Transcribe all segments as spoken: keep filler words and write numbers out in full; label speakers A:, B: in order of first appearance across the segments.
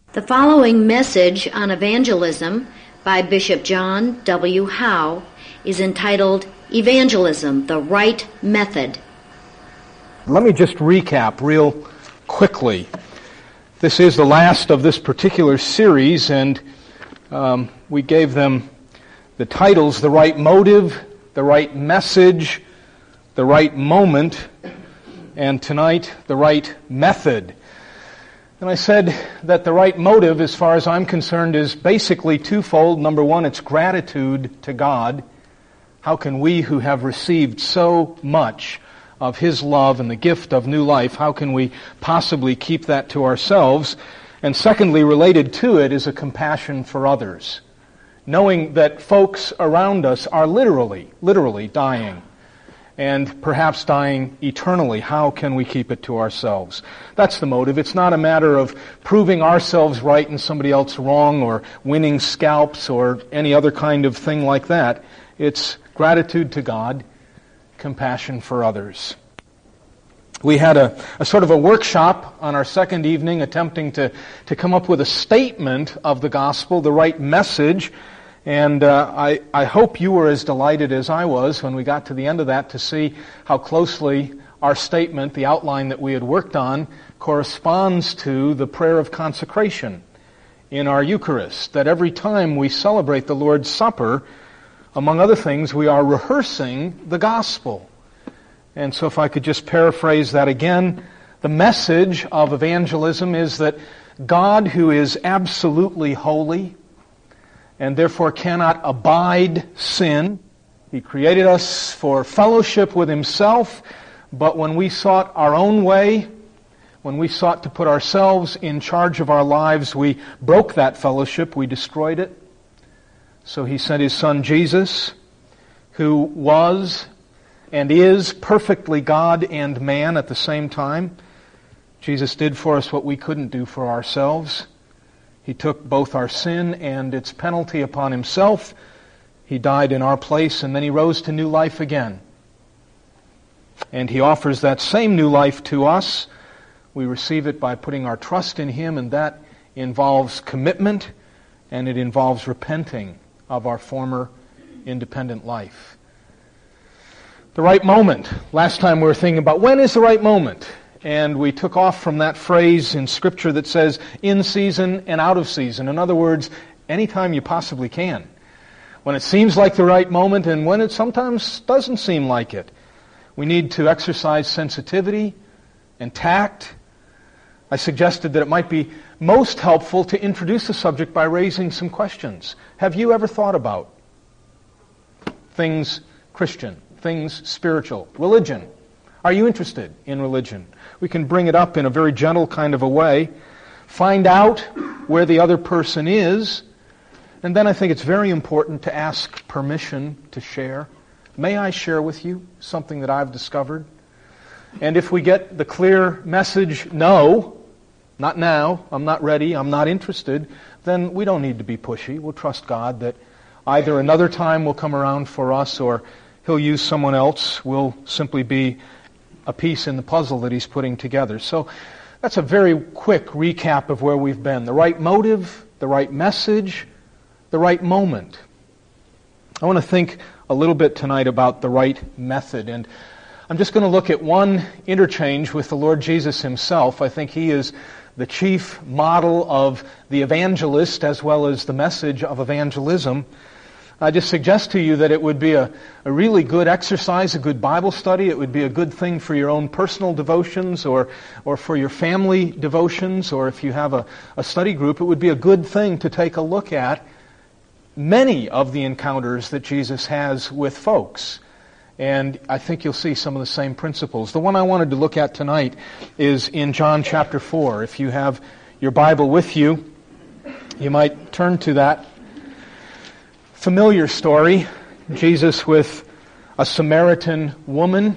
A: The following message on evangelism by Bishop John W. Howe is entitled Evangelism, the Right Method.
B: Let me just recap real quickly. This is the last of this particular series, and um, we gave them the titles, The Right Motive, The Right Message, The Right Moment, and tonight, The Right Method. And I said that the right motive, as far as I'm concerned, is basically twofold. Number one, it's gratitude to God. How can we who have received so much of His love and the gift of new life, how can we possibly keep that to ourselves? And secondly, related to it is a compassion for others. Knowing that folks around us are literally, literally dying. And perhaps dying eternally. How can we keep it to ourselves? That's the motive. It's not a matter of proving ourselves right and somebody else wrong, or winning scalps, or any other kind of thing like that. It's gratitude to God, compassion for others. We had a, a sort of a workshop on our second evening attempting to, to come up with a statement of the gospel, the right message. And uh, I, I hope you were as delighted as I was when we got to the end of that to see how closely our statement, the outline that we had worked on, corresponds to the prayer of consecration in our Eucharist. That every time we celebrate the Lord's Supper, among other things, we are rehearsing the gospel. And so if I could just paraphrase that again, the message of evangelism is that God, who is absolutely holy, and therefore cannot abide sin. He created us for fellowship with Himself, but when we sought our own way, when we sought to put ourselves in charge of our lives, we broke that fellowship, we destroyed it. So He sent His Son Jesus, who was and is perfectly God and man at the same time. Jesus did for us what we couldn't do for ourselves. He took both our sin and its penalty upon Himself. He died in our place, and then He rose to new life again. And He offers that same new life to us. We receive it by putting our trust in Him, and that involves commitment, and it involves repenting of our former independent life. The right moment. Last time we were thinking about when is the right moment? And we took off from that phrase in Scripture that says, in season and out of season. In other words, anytime you possibly can. When it seems like the right moment and when it sometimes doesn't seem like it. We need to exercise sensitivity and tact. I suggested that it might be most helpful to introduce the subject by raising some questions. Have you ever thought about things Christian, things spiritual, religion? Are you interested in religion? We can bring it up in a very gentle kind of a way. Find out where the other person is. And then I think it's very important to ask permission to share. May I share with you something that I've discovered? And if we get the clear message, no, not now, I'm not ready, I'm not interested, then we don't need to be pushy. We'll trust God that either another time will come around for us, or He'll use someone else. We'll simply be a piece in the puzzle that He's putting together. So that's a very quick recap of where we've been. The right motive, the right message, the right moment. I want to think a little bit tonight about the right method. And I'm just going to look at one interchange with the Lord Jesus Himself. I think He is the chief model of the evangelist as well as the message of evangelism. I just suggest to you that it would be a, a really good exercise, a good Bible study. It would be a good thing for your own personal devotions, or or for your family devotions, or if you have a, a study group, it would be a good thing to take a look at many of the encounters that Jesus has with folks. And I think you'll see some of the same principles. The one I wanted to look at tonight is in John chapter four. If you have your Bible with you, you might turn to that. Familiar story, Jesus with a Samaritan woman.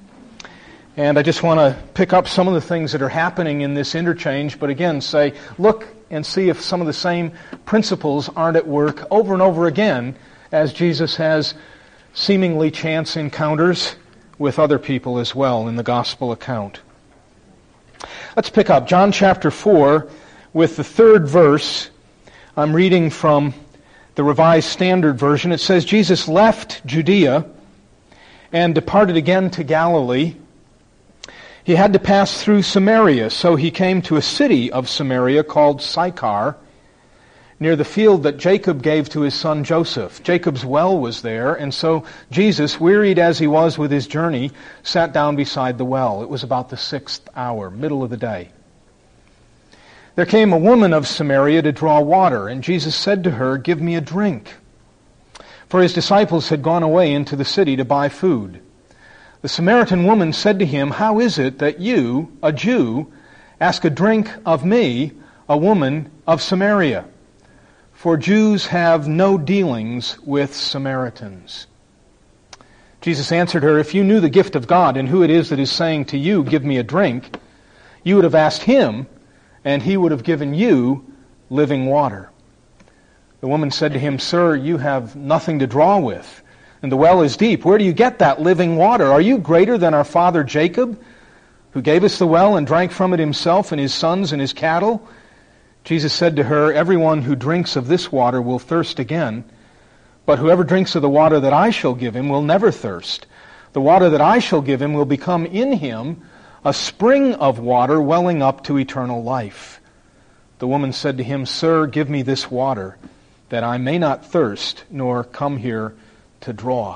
B: And I just want to pick up some of the things that are happening in this interchange, but again say, look and see if some of the same principles aren't at work over and over again as Jesus has seemingly chance encounters with other people as well in the gospel account. Let's pick up John chapter four. with the third verse. I'm reading from the Revised Standard Version. It says, Jesus left Judea and departed again to Galilee. He had to pass through Samaria, so he came to a city of Samaria called Sychar, near the field that Jacob gave to his son Joseph. Jacob's well was there, and so Jesus, wearied as he was with his journey, sat down beside the well. It was about the sixth hour, middle of the day. There came a woman of Samaria to draw water, and Jesus said to her, "Give me a drink." For his disciples had gone away into the city to buy food. The Samaritan woman said to him, "How is it that you, a Jew, ask a drink of me, a woman of Samaria? For Jews have no dealings with Samaritans." Jesus answered her, "If you knew the gift of God and who it is that is saying to you, 'Give me a drink,' you would have asked him, and he would have given you living water." The woman said to him, "Sir, you have nothing to draw with, and the well is deep. Where do you get that living water? Are you greater than our father Jacob, who gave us the well and drank from it himself and his sons and his cattle?" Jesus said to her, "Everyone who drinks of this water will thirst again, but whoever drinks of the water that I shall give him will never thirst. The water that I shall give him will become in him a spring of water welling up to eternal life." The woman said to him, "Sir, give me this water, that I may not thirst, nor come here to draw."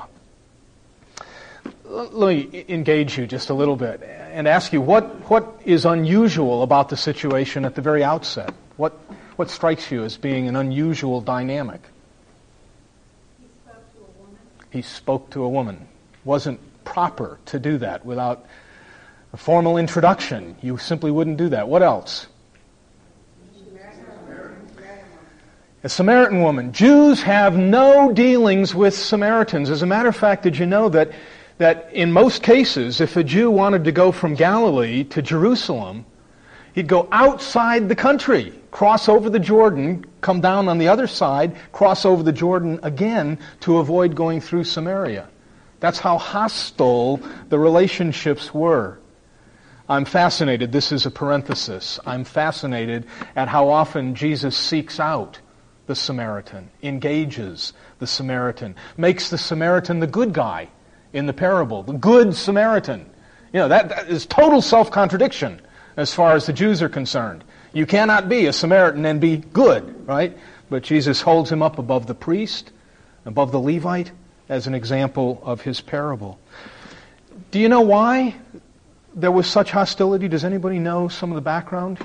B: Let me engage you just a little bit and ask you, what, what is unusual about the situation at the very outset? What, what strikes you as being an unusual dynamic?
C: He spoke to a woman.
B: He spoke to a woman. Wasn't proper to do that without a formal introduction. You simply wouldn't do that. What else? A Samaritan woman. Jews have no dealings with Samaritans. As a matter of fact, did you know that, that in most cases, if a Jew wanted to go from Galilee to Jerusalem, he'd go outside the country, cross over the Jordan, come down on the other side, cross over the Jordan again to avoid going through Samaria. That's how hostile the relationships were. I'm fascinated, this is a parenthesis, I'm fascinated at how often Jesus seeks out the Samaritan, engages the Samaritan, makes the Samaritan the good guy in the parable, the good Samaritan. You know, that, that is total self-contradiction as far as the Jews are concerned. You cannot be a Samaritan and be good, right? But Jesus holds him up above the priest, above the Levite, as an example of his parable. Do you know why there was such hostility? Does anybody know some of the background?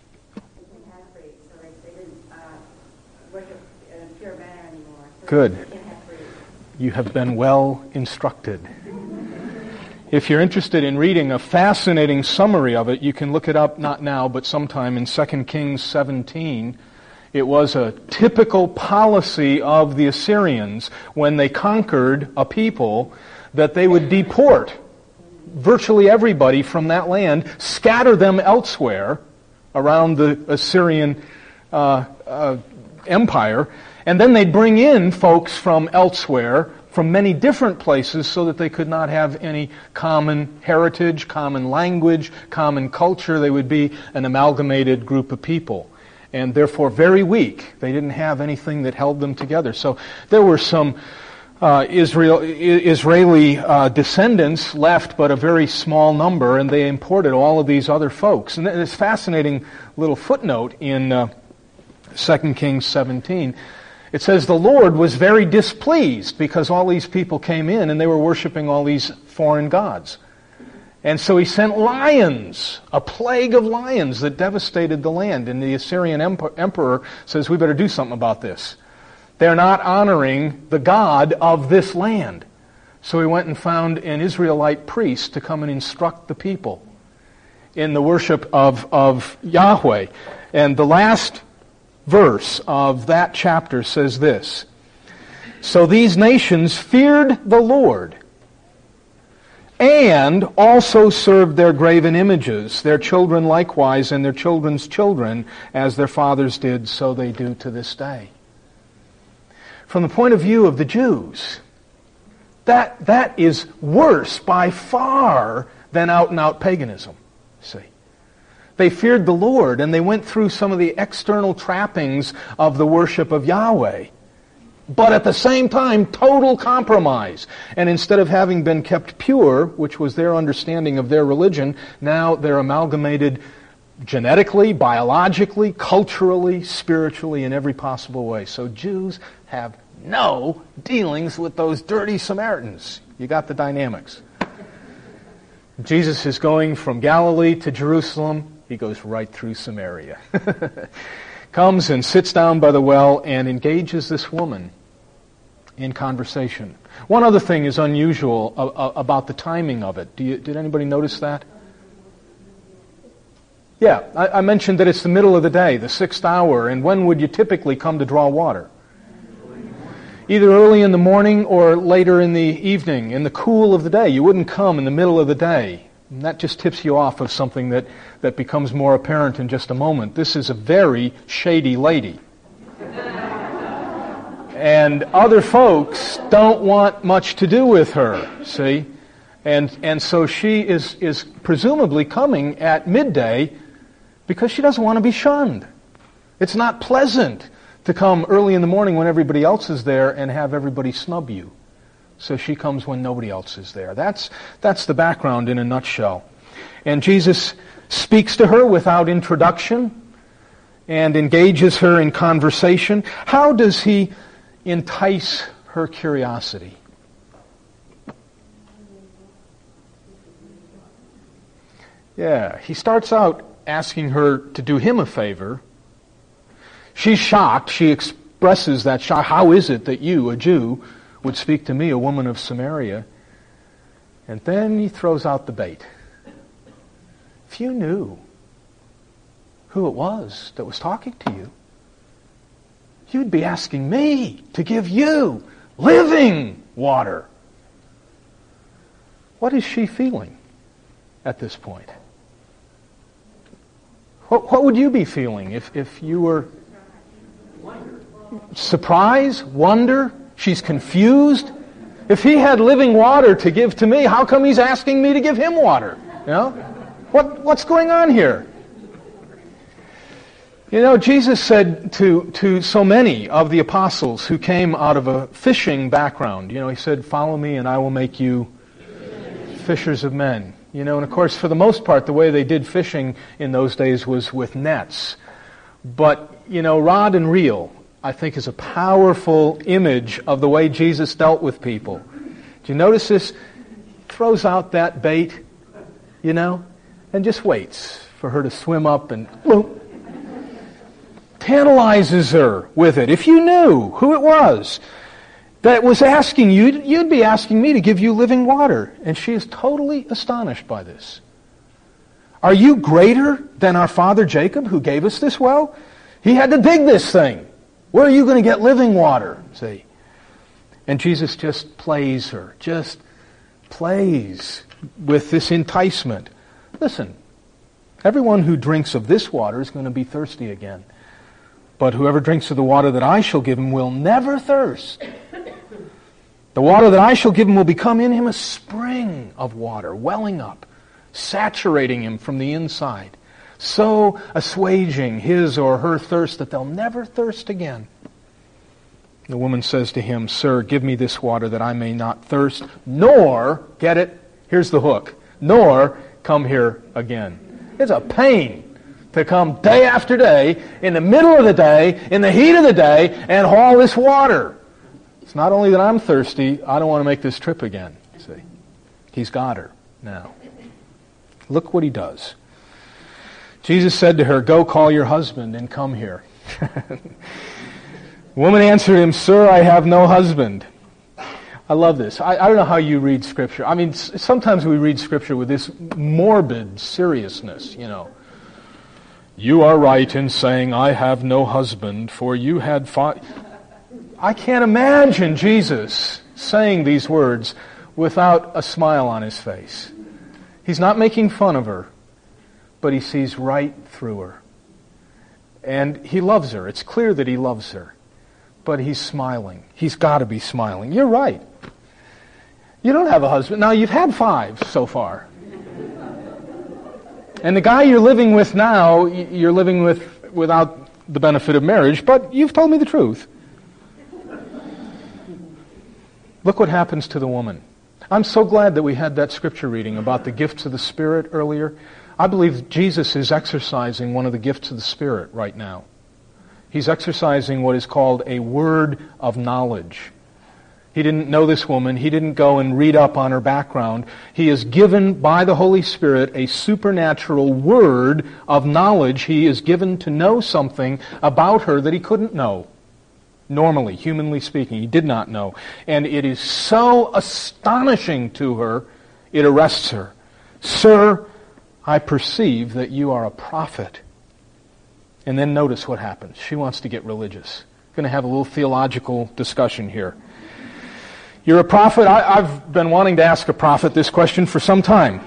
B: Good. You have been well instructed. If you're interested in reading a fascinating summary of it, you can look it up, not now, but sometime in Second Kings seventeen. It was a typical policy of the Assyrians when they conquered a people that they would deport virtually everybody from that land, scatter them elsewhere around the Assyrian uh, uh, empire, and then they'd bring in folks from elsewhere, from many different places, so that they could not have any common heritage, common language, common culture. They would be an amalgamated group of people, and therefore very weak. They didn't have anything that held them together. So there were some uh, Israel, Israeli uh, descendants left, but a very small number, and they imported all of these other folks. And this fascinating little footnote in uh, Second Kings seventeen. It says the Lord was very displeased because all these people came in and they were worshiping all these foreign gods. And so he sent lions, a plague of lions that devastated the land. And the Assyrian emperor says, we better do something about this. They're not honoring the God of this land. So he went and found an Israelite priest to come and instruct the people in the worship of, of Yahweh. And the last verse of that chapter says this: so these nations feared the Lord and also served their graven images, their children likewise, and their children's children, as their fathers did, so they do to this day. From the point of view of the Jews, that that is worse by far than out-and-out paganism. See, They feared the Lord, and they went through some of the external trappings of the worship of Yahweh. But at the same time, total compromise. And instead of having been kept pure, which was their understanding of their religion, now they're amalgamated genetically, biologically, culturally, spiritually, in every possible way. So Jews have no dealings with those dirty Samaritans. You got the dynamics. Jesus is going from Galilee to Jerusalem. He goes right through Samaria. Comes and sits down by the well and engages this woman in conversation. One other thing is unusual about the timing of it. Do you, did anybody notice that? Yeah, I, I mentioned that it's the middle of the day, the sixth hour, and when would you typically come to draw water? Either early in the morning or later in the evening, in the cool of the day. You wouldn't come in the middle of the day. And that just tips you off of something that, that becomes more apparent in just a moment. This is a very shady lady. And other folks don't want much to do with her, see? And and so she is, is presumably coming at midday because she doesn't want to be shunned. It's not pleasant to come early in the morning when everybody else is there and have everybody snub you. So she comes when nobody else is there. That's that's the background in a nutshell. And Jesus speaks to her without introduction and engages her in conversation. How does he entice her curiosity? Yeah, he starts out asking her to do him a favor. She's shocked. She expresses that shock. How is it that you, a Jew, would speak to me, a woman of Samaria? And then he throws out the bait. If you knew who it was that was talking to you, you'd be asking me to give you living water. What is she feeling at this point? What, what would you be feeling if, if you were surprise, wonder? She's confused. If he had living water to give to me, how come he's asking me to give him water? You know? What, what's going on here? You know, Jesus said to, to so many of the apostles who came out of a fishing background, you know, he said, follow me and I will make you fishers of men. You know, and of course, for the most part, the way they did fishing in those days was with nets. But, you know, rod and reel, I think, is a powerful image of the way Jesus dealt with people. Do you notice this? Throws out that bait, you know, and just waits for her to swim up and boom, tantalizes her with it. If you knew who it was that was asking you, you'd be asking me to give you living water. And she is totally astonished by this. Are you greater than our father Jacob, who gave us this well? He had to dig this thing. Where are you going to get living water? See? And Jesus just plays her, just plays with this enticement. Listen, everyone who drinks of this water is going to be thirsty again. But whoever drinks of the water that I shall give him will never thirst. The water that I shall give him will become in him a spring of water, welling up, saturating him from the inside, so assuaging his or her thirst that they'll never thirst again. The woman says to him, Sir, give me this water that I may not thirst, nor, get it, here's the hook, nor come here again. It's a pain to come day after day, in the middle of the day, in the heat of the day, and haul this water. It's not only that I'm thirsty, I don't want to make this trip again. See, he's got her now. Look what he does. Jesus said to her, Go call your husband and come here. The woman answered him, Sir, I have no husband. I love this. I, I don't know how you read Scripture. I mean, s- sometimes we read Scripture with this morbid seriousness, you know. You are right in saying, I have no husband, for you had five. I can't imagine Jesus saying these words without a smile on his face. He's not making fun of her, but he sees right through her. And he loves her. It's clear that he loves her. But he's smiling. He's got to be smiling. You're right. You don't have a husband. Now, you've had five so far. And the guy you're living with now, you're living with without the benefit of marriage, but you've told me the truth. Look what happens to the woman. I'm so glad that we had that scripture reading about the gifts of the Spirit earlier. I believe Jesus is exercising one of the gifts of the Spirit right now. He's exercising what is called a word of knowledge. He didn't know this woman. He didn't go and read up on her background. He is given by the Holy Spirit a supernatural word of knowledge. He is given to know something about her that he couldn't know. Normally, humanly speaking, he did not know. And it is so astonishing to her, it arrests her. Sir, I perceive that you are a prophet. And then notice what happens. She wants to get religious. We're going to have a little theological discussion here. You're a prophet? I, I've been wanting to ask a prophet this question for some time.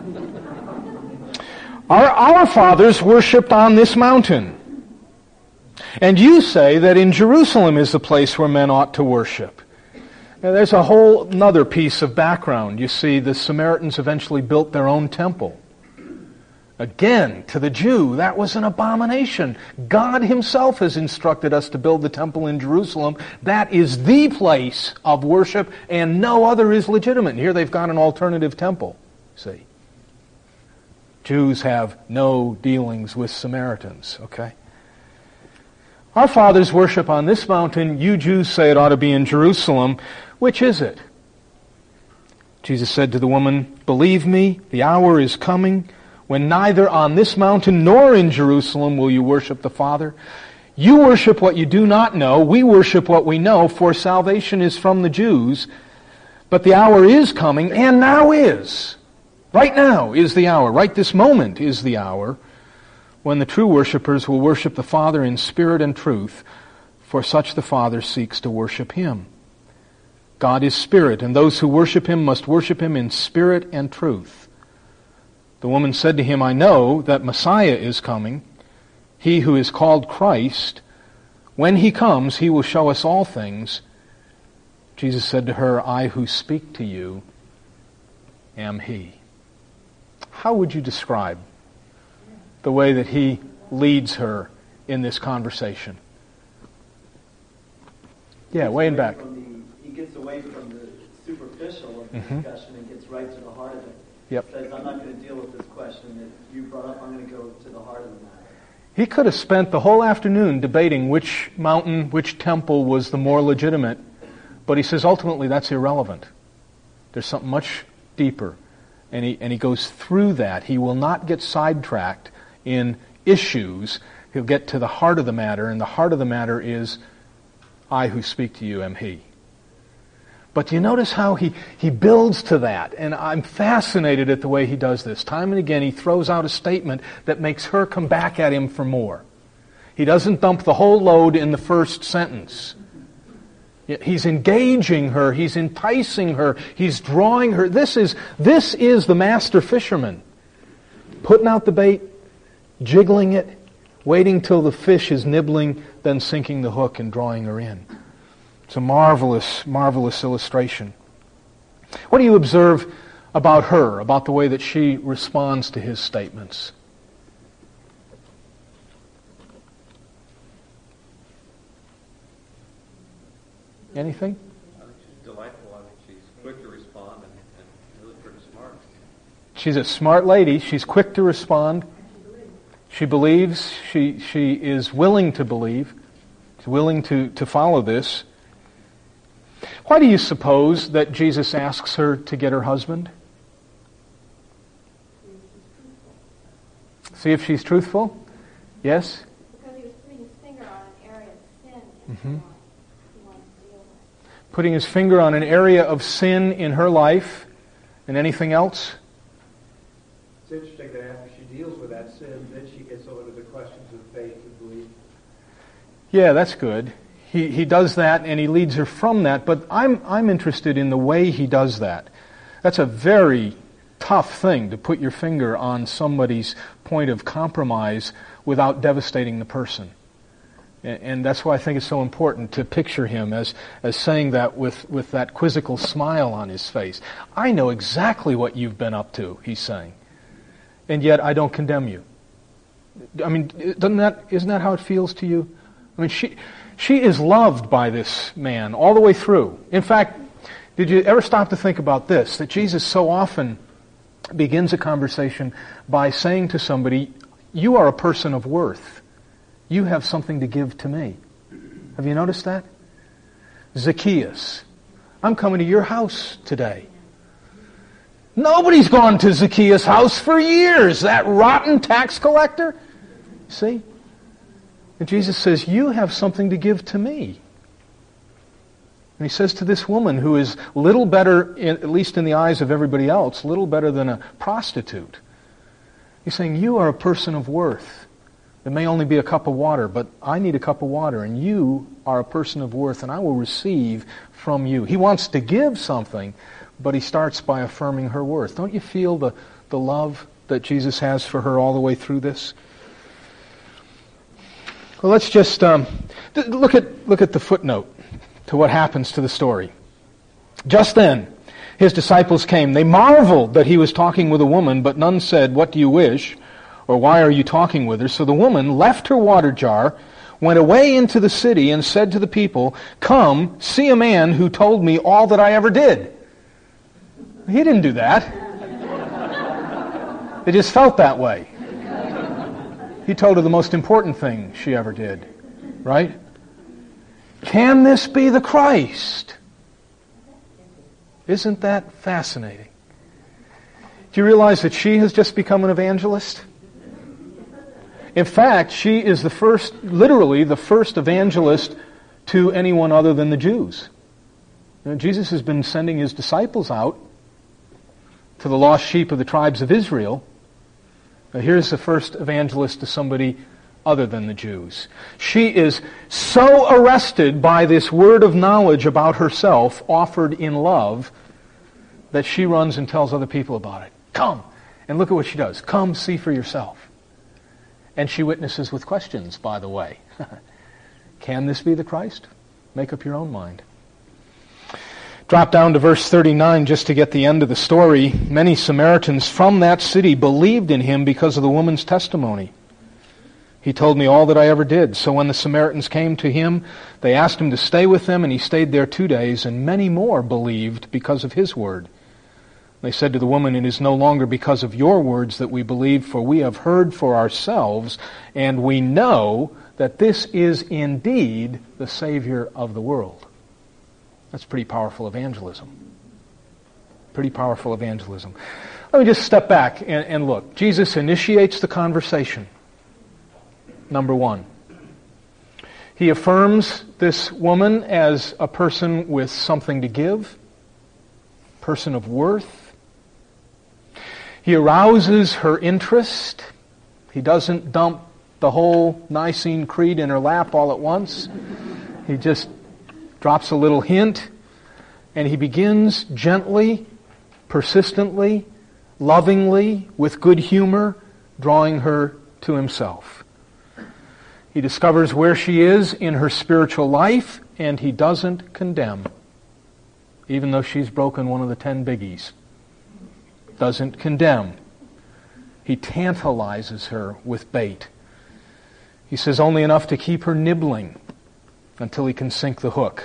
B: Our, our fathers worshipped on this mountain. And you say that in Jerusalem is the place where men ought to worship. Now, there's a whole other piece of background. You see, the Samaritans eventually built their own temple. Again, to the Jew, that was an abomination. God himself has instructed us to build the temple in Jerusalem. That is the place of worship, and no other is legitimate. And here they've got an alternative temple, see. Jews have no dealings with Samaritans, okay? Our fathers worship on this mountain. You Jews say it ought to be in Jerusalem. Which is it? Jesus said to the woman, believe me, the hour is coming when neither on this mountain nor in Jerusalem will you worship the Father. You worship what you do not know. We worship what we know, for salvation is from the Jews. But the hour is coming, and now is. Right now is the hour. Right this moment is the hour when the true worshipers will worship the Father in spirit and truth, for such the Father seeks to worship him. God is spirit, and those who worship him must worship him in spirit and truth. The woman said to him, I know that Messiah is coming, he who is called Christ. When he comes, he will show us all things. Jesus said to her, I who speak to you am he. How would you describe the way that he leads her in this conversation? Yeah, way in back.
D: The, he gets away from the superficial of the mm-hmm. discussion and gets right to the heart of it.
B: Yep.
D: He says, I'm not going to deal with this question that you brought up. I'm going to go to the heart of the matter.
B: He could have spent the whole afternoon debating which mountain, which temple was the more legitimate, but he says ultimately that's irrelevant. There's something much deeper, and he and he goes through that. He will not get sidetracked in issues. He'll get to the heart of the matter, and the heart of the matter is, I who speak to you am he. But do you notice how he, he builds to that? And I'm fascinated at the way he does this. Time and again he throws out a statement that makes her come back at him for more. He doesn't dump the whole load in the first sentence. He's engaging her, he's enticing her, he's drawing her. This is, this is the master fisherman. Putting out the bait, jiggling it, waiting till the fish is nibbling, then sinking the hook and drawing her in. It's a marvelous, marvelous illustration. What do you observe about her, about the way that she responds to his statements? Anything?
E: I think she's delightful. I think she's quick to respond and, and really pretty smart.
B: She's a smart lady. She's quick to respond. She believes. She she is willing to believe. She's willing to, to follow this. Why do you suppose that Jesus asks her to get her husband? See if she's truthful? Yes?
C: Because he was putting his finger on an area of sin in
B: Mm-hmm.
C: her life he wanted to deal with.
B: Putting his finger on an area of sin in her life. And anything else?
F: It's interesting that after she deals with that sin, then she gets over to the questions of faith and belief.
B: Yeah, that's good. He he does that and he leads her from that, but I'm I'm interested in the way he does that. That's a very tough thing, to put your finger on somebody's point of compromise without devastating the person. And, and that's why I think it's so important to picture him as, as saying that with, with that quizzical smile on his face. I know exactly what you've been up to, he's saying. and yet I don't condemn you. I mean, doesn't that, isn't that how it feels to you? I mean, she, she is loved by this man all the way through. In fact, did you ever stop to think about this, that Jesus so often begins a conversation by saying to somebody, you are a person of worth. You have something to give to me. Have you noticed that? Zacchaeus, I'm coming to your house today. Nobody's gone to Zacchaeus' house for years, that rotten tax collector. See? And Jesus says, you have something to give to me. And he says to this woman who is little better, in, at least in the eyes of everybody else, little better than a prostitute. He's saying, you are a person of worth. It may only be a cup of water, but I need a cup of water, and you are a person of worth, and I will receive from you. He wants to give something, but he starts by affirming her worth. Don't you feel the, the love that Jesus has for her all the way through this? Well, let's just um, look at look at the footnote to what happens to the story. Just then, his disciples came. They marveled that he was talking with a woman, but none said, what do you wish? Or why are you talking with her? So the woman left her water jar, went away into the city, and said to the people, come, see a man who told me all that I ever did. He didn't do that. It just felt that way. He told her the most important thing she ever did, right? Can this be the Christ? Isn't that fascinating? Do you realize that she has just become an evangelist? In fact, she is the first, literally the first evangelist to anyone other than the Jews. You know, Jesus has been sending his disciples out to the lost sheep of the tribes of Israel. Now, here's the first evangelist to somebody other than the Jews. She is so arrested by this word of knowledge about herself offered in love that she runs and tells other people about it. Come, and look at what she does. Come, see for yourself. And she witnesses with questions, by the way. Can this be the Christ? Make up your own mind. Drop down to verse thirty-nine just to get the end of the story. Many Samaritans from that city believed in him because of the woman's testimony. He told me all that I ever did. So when the Samaritans came to him, they asked him to stay with them, and he stayed there two days, and many more believed because of his word. They said to the woman, it is no longer because of your words that we believe, for we have heard for ourselves, and we know that this is indeed the Savior of the world. That's pretty powerful evangelism. Pretty powerful evangelism. Let me just step back and, and look. Jesus initiates the conversation. Number one. He affirms this woman as a person with something to give, person of worth. He arouses her interest. He doesn't dump the whole Nicene Creed in her lap all at once. He just drops a little hint, and he begins gently, persistently, lovingly, with good humor, drawing her to himself. He discovers where she is in her spiritual life, and he doesn't condemn, even though she's broken one of the ten biggies. Doesn't condemn. He tantalizes her with bait. He says only enough to keep her nibbling until he can sink the hook.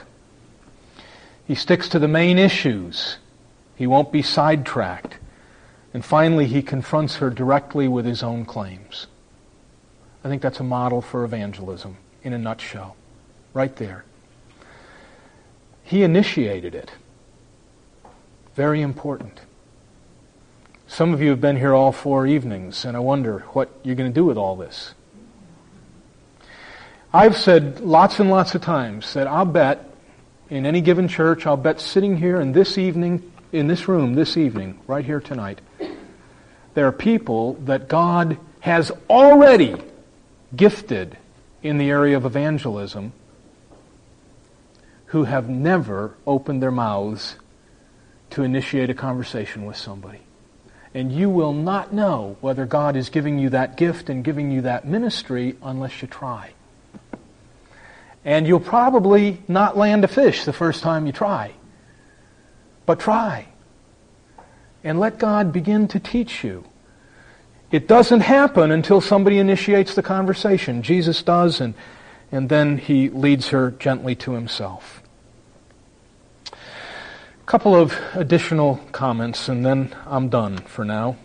B: He sticks to the main issues. He won't be sidetracked. And finally, he confronts her directly with his own claims. I think that's a model for evangelism in a nutshell. Right there. He initiated it. Very important. Some of you have been here all four evenings, and I wonder what you're going to do with all this. I've said lots and lots of times that I'll bet in any given church, I'll bet sitting here in this evening, in this room this evening, right here tonight, there are people that God has already gifted in the area of evangelism who have never opened their mouths to initiate a conversation with somebody. And you will not know whether God is giving you that gift and giving you that ministry unless you try. And you'll probably not land a fish the first time you try. But try. And let God begin to teach you. It doesn't happen until somebody initiates the conversation. Jesus does, and, and then he leads her gently to himself. A couple of additional comments, and then I'm done for now.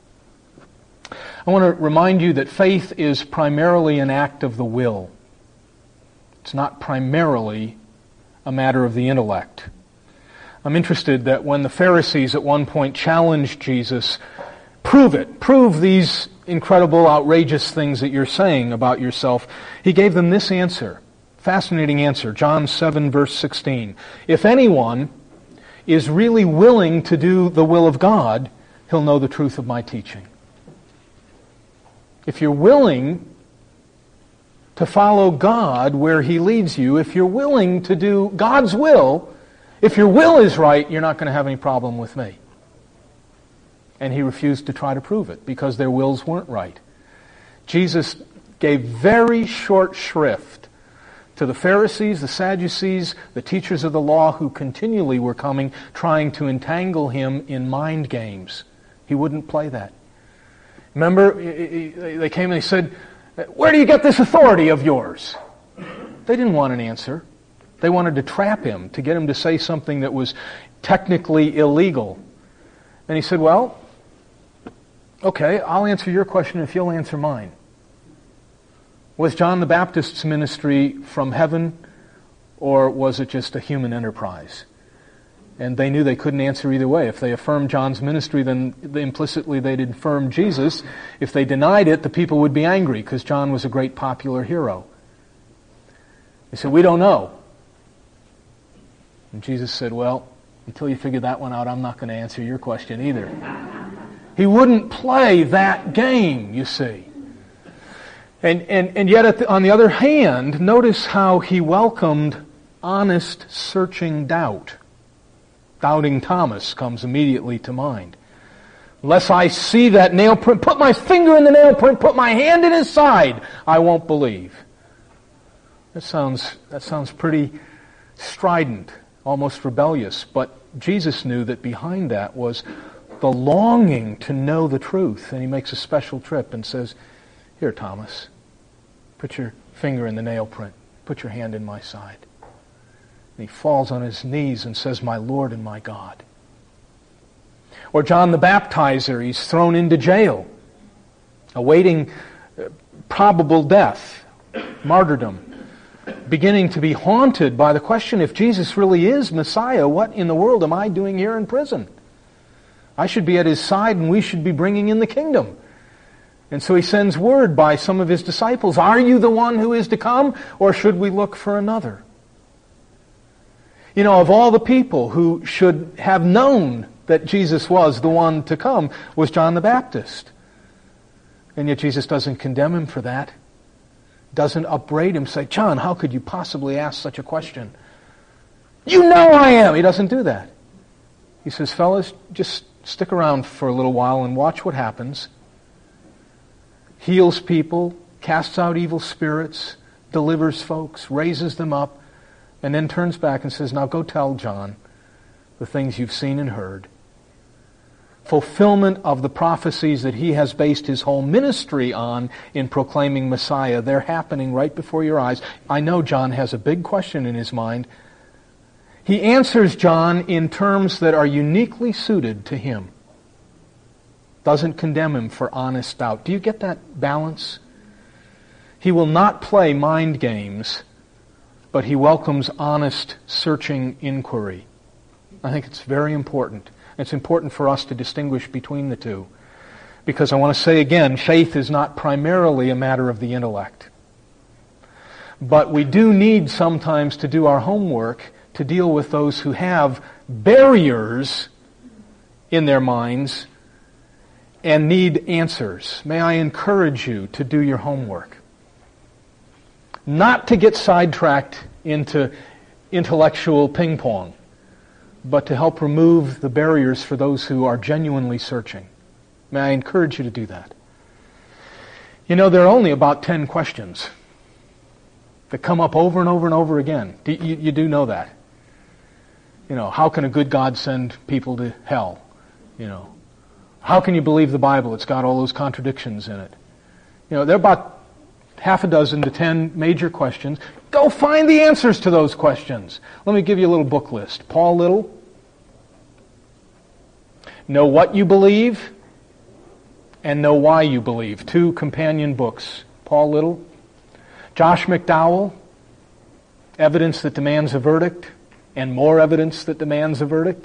B: I want to remind you that faith is primarily an act of the will. It's not primarily a matter of the intellect. I'm interested that when the Pharisees at one point challenged Jesus, prove it, prove these incredible, outrageous things that you're saying about yourself, he gave them this answer, fascinating answer, John seven, verse sixteen. If anyone is really willing to do the will of God, he'll know the truth of my teaching. If you're willing to follow God where he leads you, if you're willing to do God's will, if your will is right, you're not going to have any problem with me. And he refused to try to prove it because their wills weren't right. Jesus gave very short shrift to the Pharisees, the Sadducees, the teachers of the law who continually were coming trying to entangle him in mind games. He wouldn't play that. Remember, they came and they said, where do you get this authority of yours? They didn't want an answer. They wanted to trap him, to get him to say something that was technically illegal. And he said, well, okay, I'll answer your question if you'll answer mine. Was John the Baptist's ministry from heaven, or was it just a human enterprise? And they knew they couldn't answer either way. If they affirmed John's ministry, then implicitly they'd affirm Jesus. If they denied it, the people would be angry because John was a great popular hero. They said, we don't know. And Jesus said, well, until you figure that one out, I'm not going to answer your question either. He wouldn't play that game, you see. And, and, and yet, at the, on the other hand, notice how he welcomed honest, searching doubt. Doubting Thomas comes immediately to mind. Unless I see that nail print, put my finger in the nail print, put my hand in his side, I won't believe. That sounds, that sounds pretty strident, almost rebellious. But Jesus knew that behind that was the longing to know the truth. And he makes a special trip and says, here, Thomas, put your finger in the nail print. Put your hand in my side. And he falls on his knees and says, my Lord and my God. Or John the Baptizer, he's thrown into jail, awaiting probable death, martyrdom, beginning to be haunted by the question, if Jesus really is Messiah, what in the world am I doing here in prison? I should be at his side and we should be bringing in the kingdom. And so he sends word by some of his disciples, are you the one who is to come, or should we look for another? You know, of all the people who should have known that Jesus was the one to come, was John the Baptist. And yet Jesus doesn't condemn him for that. Doesn't upbraid him, say, John, how could you possibly ask such a question? You know I am! He doesn't do that. He says, fellas, just stick around for a little while and watch what happens. Heals people, casts out evil spirits, delivers folks, raises them up, and then turns back and says, now go tell John the things you've seen and heard. Fulfillment of the prophecies that he has based his whole ministry on in proclaiming Messiah. They're happening right before your eyes. I know John has a big question in his mind. He answers John in terms that are uniquely suited to him. Doesn't condemn him for honest doubt. Do you get that balance? He will not play mind games, but he welcomes honest, searching inquiry. I think it's very important. It's important for us to distinguish between the two. Because I want to say again, faith is not primarily a matter of the intellect. But we do need sometimes to do our homework to deal with those who have barriers in their minds and need answers. May I encourage you to do your homework. Not to get sidetracked into intellectual ping pong, but to help remove the barriers for those who are genuinely searching. May I encourage you to do that. You know, there are only about ten questions that come up over and over and over again. You, you do know that. You know, how can a good God send people to hell? You know, How can you believe the Bible? It's got all those contradictions in it. You know, there are about half a dozen to ten major questions. Go find the answers to those questions. Let me give you a little book list. Paul Little, Know What You Believe and Know Why You Believe. Two companion books. Paul Little. Josh McDowell, Evidence That Demands a Verdict and More Evidence That Demands a Verdict.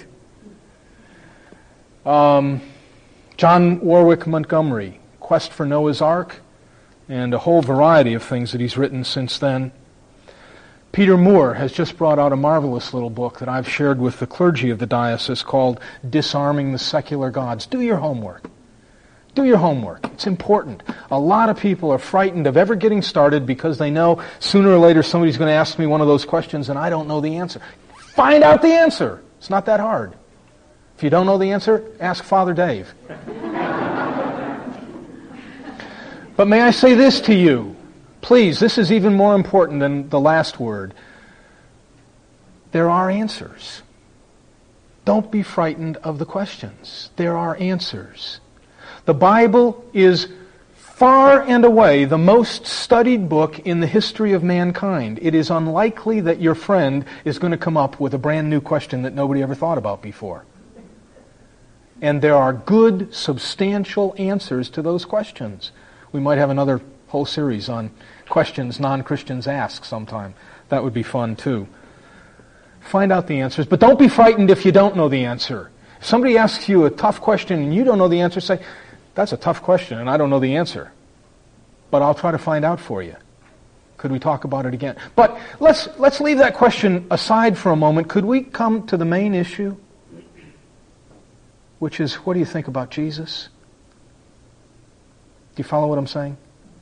B: Um, John Warwick Montgomery, Quest for Noah's Ark, and a whole variety of things that he's written since then. Peter Moore has just brought out a marvelous little book that I've shared with the clergy of the diocese called Disarming the Secular Gods. Do your homework. Do your homework. It's important. A lot of people are frightened of ever getting started because they know sooner or later somebody's going to ask me one of those questions and I don't know the answer. Find out the answer. It's not that hard. If you don't know the answer, ask Father Dave. But may I say this to you? Please, this is even more important than the last word. There are answers. Don't be frightened of the questions. There are answers. The Bible is far and away the most studied book in the history of mankind. It is unlikely that your friend is going to come up with a brand new question that nobody ever thought about before. And there are good, substantial answers to those questions. We might have another whole series on questions non-Christians ask sometime. That would be fun too. Find out the answers, but don't be frightened if you don't know the answer. If somebody asks you a tough question and you don't know the answer, say, that's a tough question and I don't know the answer, but I'll try to find out for you. Could we talk about it again? But let's let's leave that question aside for a moment. Could we come to the main issue, which is, what do you think about Jesus? Do you follow what I'm saying?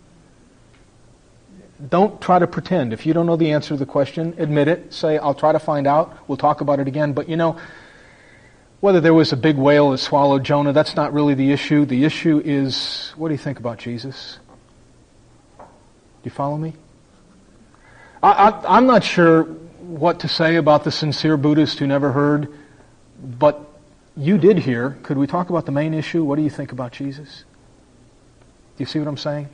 B: Don't try to pretend. If you don't know the answer to the question, admit it. Say, I'll try to find out. We'll talk about it again. But you know, whether there was a big whale that swallowed Jonah, that's not really the issue. The issue is, what do you think about Jesus? Do you follow me? I, I, I'm not sure what to say about the sincere Buddhist who never heard, but you did hear. Could we talk about the main issue? What do you think about Jesus? Do you see what I'm saying?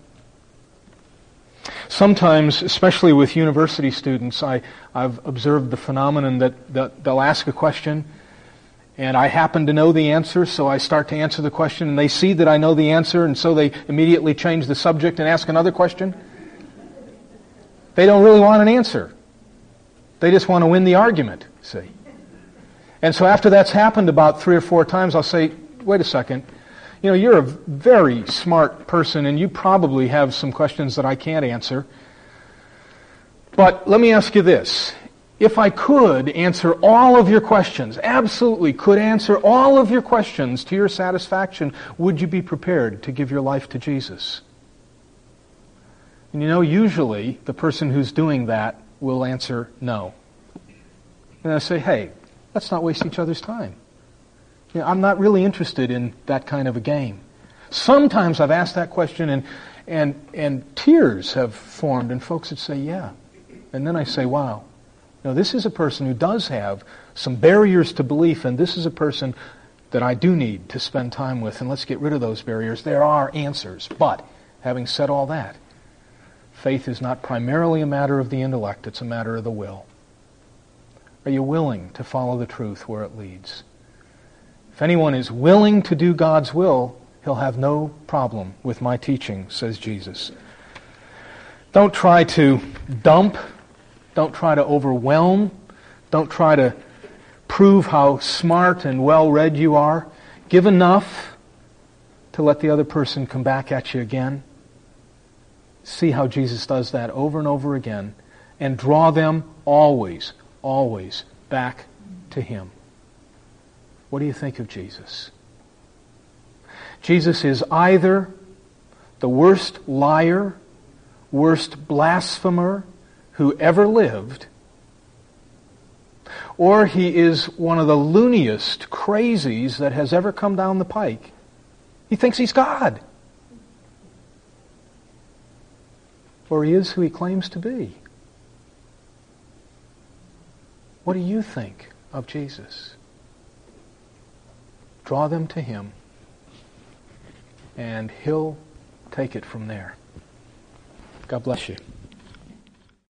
B: Sometimes, especially with university students, I, I've observed the phenomenon that, that they'll ask a question, and I happen to know the answer, so I start to answer the question, and they see that I know the answer, and so they immediately change the subject and ask another question. They don't really want an answer. They just want to win the argument, see. And so after that's happened about three or four times, I'll say, wait a second. You know, you're a very smart person, and you probably have some questions that I can't answer. But let me ask you this. If I could answer all of your questions, absolutely could answer all of your questions to your satisfaction, would you be prepared to give your life to Jesus? And you know, usually the person who's doing that will answer no. And I say, hey, let's not waste each other's time. You know, I'm not really interested in that kind of a game. Sometimes I've asked that question and and and tears have formed, and folks would say, yeah. And then I say, wow. Now this is a person who does have some barriers to belief, and this is a person that I do need to spend time with, and let's get rid of those barriers. There are answers. But having said all that, faith is not primarily a matter of the intellect, it's a matter of the will. Are you willing to follow the truth where it leads? If anyone is willing to do God's will, he'll have no problem with my teaching, says Jesus. Don't try to dump. Don't try to overwhelm. Don't try to prove how smart and well-read you are. Give enough to let the other person come back at you again. See how Jesus does that over and over again, and draw them always, always back to Him. What do you think of Jesus? Jesus is either the worst liar, worst blasphemer who ever lived, or he is one of the looniest crazies that has ever come down the pike. He thinks he's God. Or he is who he claims to be. What do you think of Jesus? Draw them to Him. and he'll take it from there. God bless you.